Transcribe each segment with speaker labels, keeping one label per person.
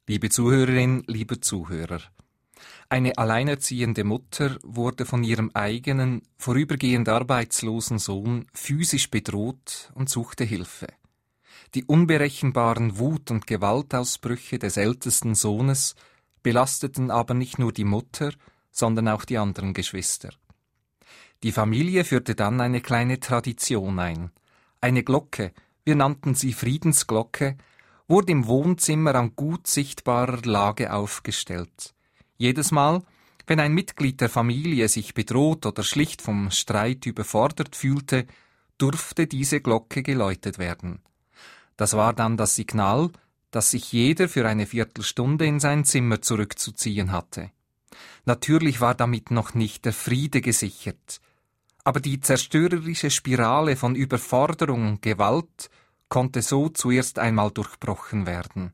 Speaker 1: Liebe Zuhörerin, lieber Zuhörer, eine alleinerziehende Mutter wurde von ihrem eigenen, vorübergehend arbeitslosen Sohn physisch bedroht und suchte Hilfe. Die unberechenbaren Wut- und Gewaltausbrüche des ältesten Sohnes belasteten aber nicht nur die Mutter, sondern auch die anderen Geschwister. Die Familie führte dann eine kleine Tradition ein. Eine Glocke, wir nannten sie Friedensglocke, wurde im Wohnzimmer an gut sichtbarer Lage aufgestellt. Jedes Mal, wenn ein Mitglied der Familie sich bedroht oder schlicht vom Streit überfordert fühlte, durfte diese Glocke geläutet werden. Das war dann das Signal, dass sich jeder für eine Viertelstunde in sein Zimmer zurückzuziehen hatte. Natürlich war damit noch nicht der Friede gesichert, aber die zerstörerische Spirale von Überforderung und Gewalt konnte so zuerst einmal durchbrochen werden.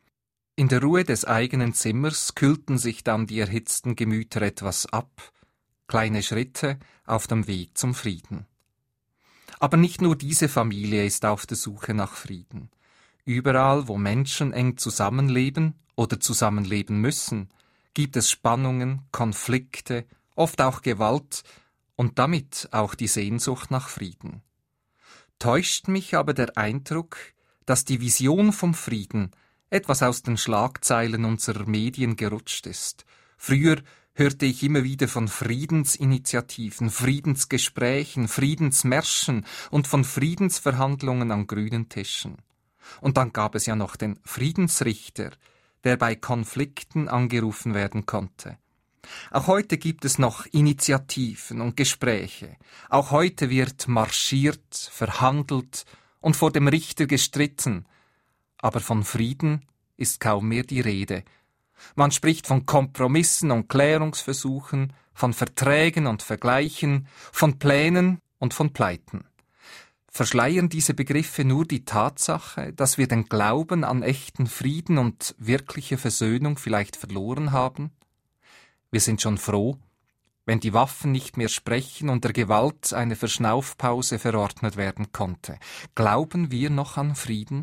Speaker 1: In der Ruhe des eigenen Zimmers kühlten sich dann die erhitzten Gemüter etwas ab, kleine Schritte auf dem Weg zum Frieden. Aber nicht nur diese Familie ist auf der Suche nach Frieden. Überall, wo Menschen eng zusammenleben oder zusammenleben müssen, gibt es Spannungen, Konflikte, oft auch Gewalt und damit auch die Sehnsucht nach Frieden. Täuscht mich aber der Eindruck, dass die Vision vom Frieden etwas aus den Schlagzeilen unserer Medien gerutscht ist. Früher hörte ich immer wieder von Friedensinitiativen, Friedensgesprächen, Friedensmärschen und von Friedensverhandlungen an grünen Tischen. Und dann gab es ja noch den Friedensrichter, der bei Konflikten angerufen werden konnte. Auch heute gibt es noch Initiativen und Gespräche. Auch heute wird marschiert, verhandelt und vor dem Richter gestritten. Aber von Frieden ist kaum mehr die Rede. Man spricht von Kompromissen und Klärungsversuchen, von Verträgen und Vergleichen, von Plänen und von Pleiten. Verschleiern diese Begriffe nur die Tatsache, dass wir den Glauben an echten Frieden und wirkliche Versöhnung vielleicht verloren haben? Wir sind schon froh, wenn die Waffen nicht mehr sprechen und der Gewalt eine Verschnaufpause verordnet werden konnte. Glauben wir noch an Frieden?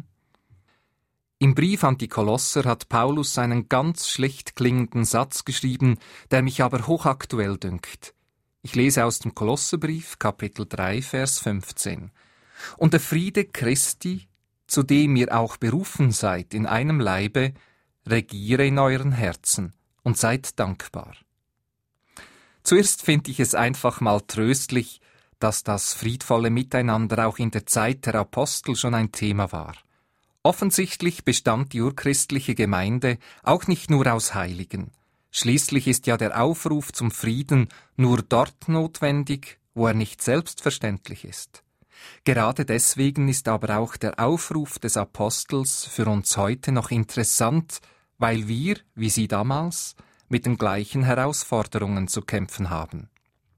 Speaker 1: Im Brief an die Kolosser hat Paulus einen ganz schlicht klingenden Satz geschrieben, der mich aber hochaktuell dünkt. Ich lese aus dem Kolosserbrief, Kapitel 3, Vers 15. Und der Friede Christi, zu dem ihr auch berufen seid in einem Leibe, regiere in euren Herzen und seid dankbar. Zuerst finde ich es einfach mal tröstlich, dass das friedvolle Miteinander auch in der Zeit der Apostel schon ein Thema war. Offensichtlich bestand die urchristliche Gemeinde auch nicht nur aus Heiligen. Schließlich ist ja der Aufruf zum Frieden nur dort notwendig, wo er nicht selbstverständlich ist. Gerade deswegen ist aber auch der Aufruf des Apostels für uns heute noch interessant, weil wir, wie sie damals, mit den gleichen Herausforderungen zu kämpfen haben.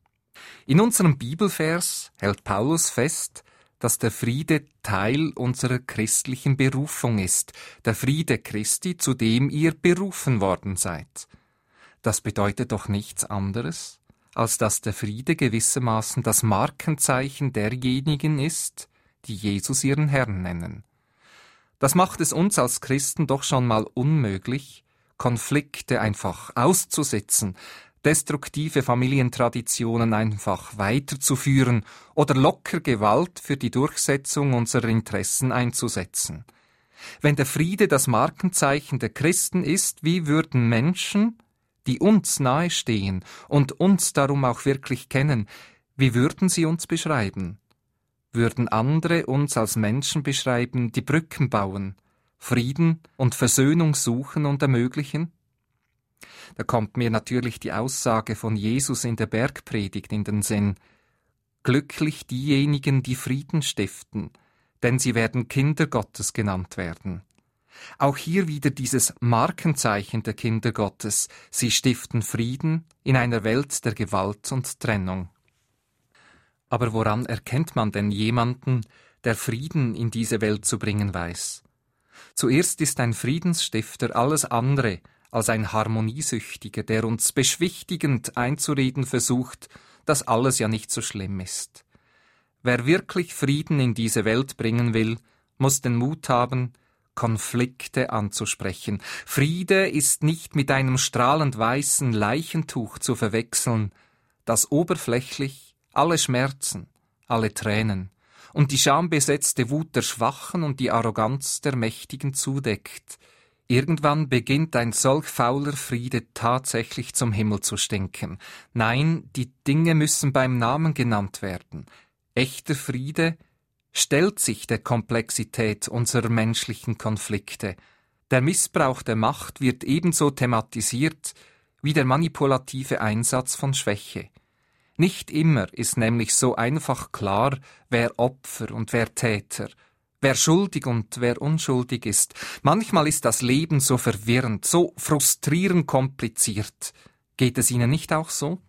Speaker 1: In unserem Bibelvers hält Paulus fest, dass der Friede Teil unserer christlichen Berufung ist, der Friede Christi, zu dem ihr berufen worden seid. Das bedeutet doch nichts anderes, als dass der Friede gewissermaßen das Markenzeichen derjenigen ist, die Jesus ihren Herrn nennen. Das macht es uns als Christen doch schon mal unmöglich, Konflikte einfach auszusitzen, destruktive Familientraditionen einfach weiterzuführen oder locker Gewalt für die Durchsetzung unserer Interessen einzusetzen. Wenn der Friede das Markenzeichen der Christen ist, wie würden Menschen, die uns nahestehen und uns darum auch wirklich kennen, wie würden sie uns beschreiben? Würden andere uns als Menschen beschreiben, die Brücken bauen, Frieden und Versöhnung suchen und ermöglichen? Da kommt mir natürlich die Aussage von Jesus in der Bergpredigt in den Sinn: Glücklich diejenigen, die Frieden stiften, denn sie werden Kinder Gottes genannt werden. Auch hier wieder dieses Markenzeichen der Kinder Gottes: Sie stiften Frieden in einer Welt der Gewalt und Trennung. Aber woran erkennt man denn jemanden, der Frieden in diese Welt zu bringen weiß? Zuerst ist ein Friedensstifter alles andere als ein Harmoniesüchtiger, der uns beschwichtigend einzureden versucht, dass alles ja nicht so schlimm ist. Wer wirklich Frieden in diese Welt bringen will, muss den Mut haben, Konflikte anzusprechen. Friede ist nicht mit einem strahlend weißen Leichentuch zu verwechseln, das oberflächlich alle Schmerzen, alle Tränen und die schambesetzte Wut der Schwachen und die Arroganz der Mächtigen zudeckt. Irgendwann beginnt ein solch fauler Friede tatsächlich zum Himmel zu stinken. Nein, die Dinge müssen beim Namen genannt werden. Echter Friede stellt sich der Komplexität unserer menschlichen Konflikte. Der Missbrauch der Macht wird ebenso thematisiert wie der manipulative Einsatz von Schwäche. Nicht immer ist nämlich so einfach klar, wer Opfer und wer Täter, wer schuldig und wer unschuldig ist. Manchmal ist das Leben so verwirrend, so frustrierend kompliziert. Geht es Ihnen nicht auch so?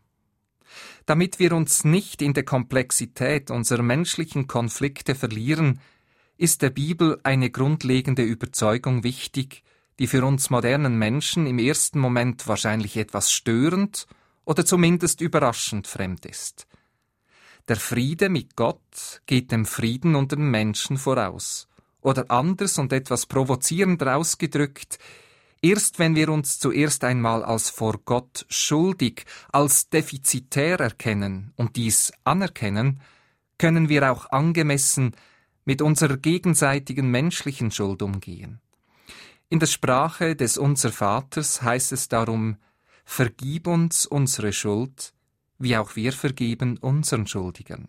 Speaker 1: Damit wir uns nicht in der Komplexität unserer menschlichen Konflikte verlieren, ist der Bibel eine grundlegende Überzeugung wichtig, die für uns modernen Menschen im ersten Moment wahrscheinlich etwas störend oder zumindest überraschend fremd ist. Der Friede mit Gott geht dem Frieden unter den Menschen voraus. Oder anders und etwas provozierender ausgedrückt, erst wenn wir uns zuerst einmal als vor Gott schuldig, als defizitär erkennen und dies anerkennen, können wir auch angemessen mit unserer gegenseitigen menschlichen Schuld umgehen. In der Sprache des Unser Vaters heißt es darum: Vergib uns unsere Schuld, wie auch wir vergeben unseren Schuldigen.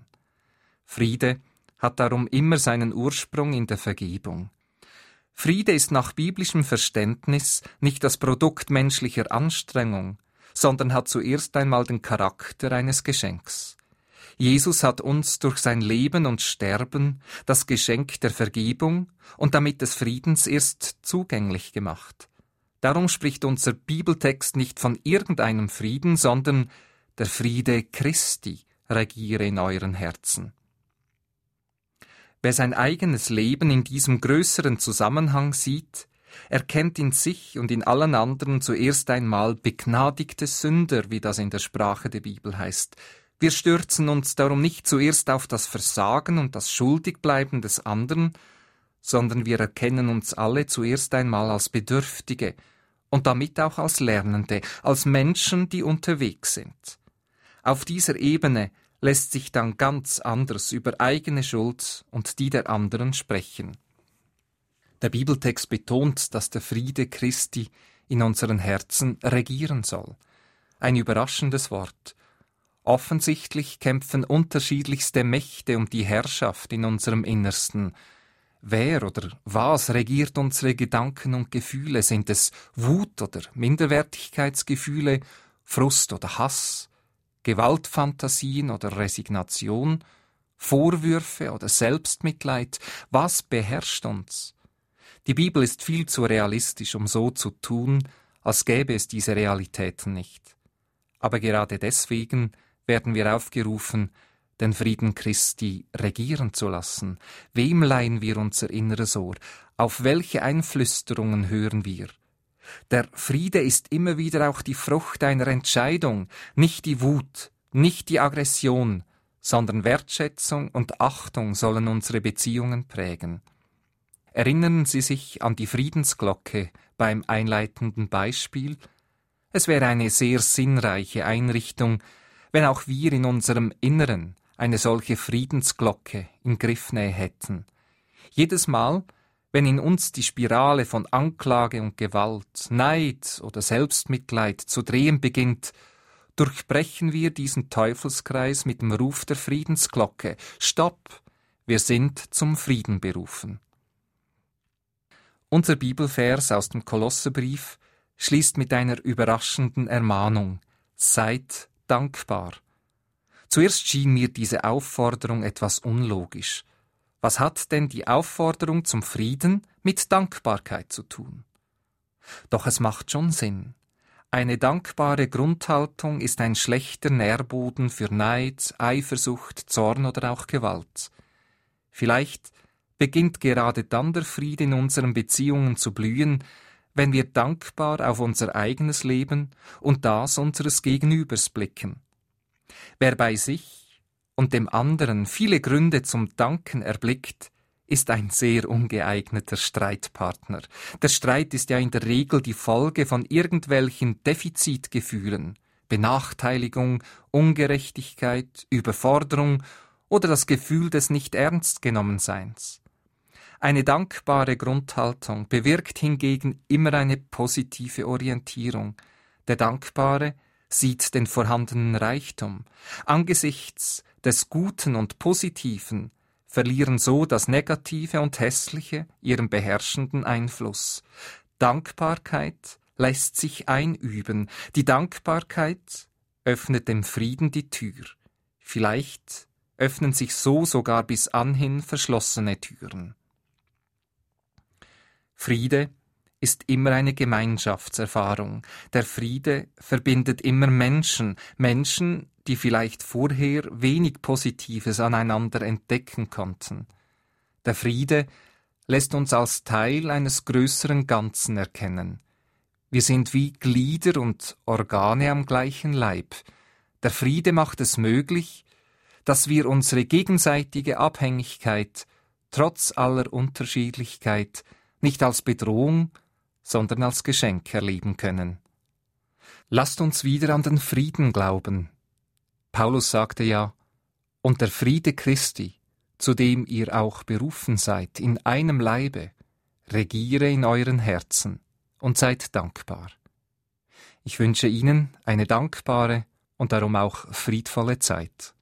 Speaker 1: Friede hat darum immer seinen Ursprung in der Vergebung. Friede ist nach biblischem Verständnis nicht das Produkt menschlicher Anstrengung, sondern hat zuerst einmal den Charakter eines Geschenks. Jesus hat uns durch sein Leben und Sterben das Geschenk der Vergebung und damit des Friedens erst zugänglich gemacht. Darum spricht unser Bibeltext nicht von irgendeinem Frieden, sondern der Friede Christi regiere in euren Herzen. Wer sein eigenes Leben in diesem größeren Zusammenhang sieht, erkennt in sich und in allen anderen zuerst einmal begnadigte Sünder, wie das in der Sprache der Bibel heißt. Wir stürzen uns darum nicht zuerst auf das Versagen und das Schuldigbleiben des anderen, sondern wir erkennen uns alle zuerst einmal als Bedürftige und damit auch als Lernende, als Menschen, die unterwegs sind. Auf dieser Ebene lässt sich dann ganz anders über eigene Schuld und die der anderen sprechen. Der Bibeltext betont, dass der Friede Christi in unseren Herzen regieren soll. Ein überraschendes Wort. Offensichtlich kämpfen unterschiedlichste Mächte um die Herrschaft in unserem Innersten. Wer oder was regiert unsere Gedanken und Gefühle? Sind es Wut oder Minderwertigkeitsgefühle, Frust oder Hass, Gewaltfantasien oder Resignation, Vorwürfe oder Selbstmitleid? Was beherrscht uns? Die Bibel ist viel zu realistisch, um so zu tun, als gäbe es diese Realitäten nicht. Aber gerade deswegen werden wir aufgerufen, den Frieden Christi regieren zu lassen. Wem leihen wir unser inneres Ohr? Auf welche Einflüsterungen hören wir? Der Friede ist immer wieder auch die Frucht einer Entscheidung, nicht die Wut, nicht die Aggression, sondern Wertschätzung und Achtung sollen unsere Beziehungen prägen. Erinnern Sie sich an die Friedensglocke beim einleitenden Beispiel? Es wäre eine sehr sinnreiche Einrichtung, wenn auch wir in unserem Inneren eine solche Friedensglocke in Griffnähe hätten. Jedes Mal, wenn in uns die Spirale von Anklage und Gewalt, Neid oder Selbstmitleid zu drehen beginnt, durchbrechen wir diesen Teufelskreis mit dem Ruf der Friedensglocke. Stopp! Wir sind zum Frieden berufen. Unser Bibelvers aus dem Kolosserbrief schließt mit einer überraschenden Ermahnung: Seid dankbar. Zuerst schien mir diese Aufforderung etwas unlogisch. Was hat denn die Aufforderung zum Frieden mit Dankbarkeit zu tun? Doch es macht schon Sinn. Eine dankbare Grundhaltung ist ein schlechter Nährboden für Neid, Eifersucht, Zorn oder auch Gewalt. Vielleicht beginnt gerade dann der Friede in unseren Beziehungen zu blühen, wenn wir dankbar auf unser eigenes Leben und das unseres Gegenübers blicken. Wer bei sich und dem anderen viele Gründe zum Danken erblickt, ist ein sehr ungeeigneter Streitpartner. Der Streit ist ja in der Regel die Folge von irgendwelchen Defizitgefühlen, Benachteiligung, Ungerechtigkeit, Überforderung oder das Gefühl des Nicht-Ernst-Genommen-Seins. Eine dankbare Grundhaltung bewirkt hingegen immer eine positive Orientierung. Der Dankbare sieht den vorhandenen Reichtum. Angesichts des Guten und Positiven verlieren so das Negative und Hässliche ihren beherrschenden Einfluss. Dankbarkeit lässt sich einüben. Die Dankbarkeit öffnet dem Frieden die Tür. Vielleicht öffnen sich so sogar bis anhin verschlossene Türen. Friede ist immer eine Gemeinschaftserfahrung. Der Friede verbindet immer Menschen, die vielleicht vorher wenig Positives aneinander entdecken konnten. Der Friede lässt uns als Teil eines größeren Ganzen erkennen. Wir sind wie Glieder und Organe am gleichen Leib. Der Friede macht es möglich, dass wir unsere gegenseitige Abhängigkeit trotz aller Unterschiedlichkeit nicht als Bedrohung, sondern als Geschenk erleben können. Lasst uns wieder an den Frieden glauben. Paulus sagte ja, und der Friede Christi, zu dem ihr auch berufen seid, in einem Leibe, regiere in euren Herzen und seid dankbar. Ich wünsche Ihnen eine dankbare und darum auch friedvolle Zeit.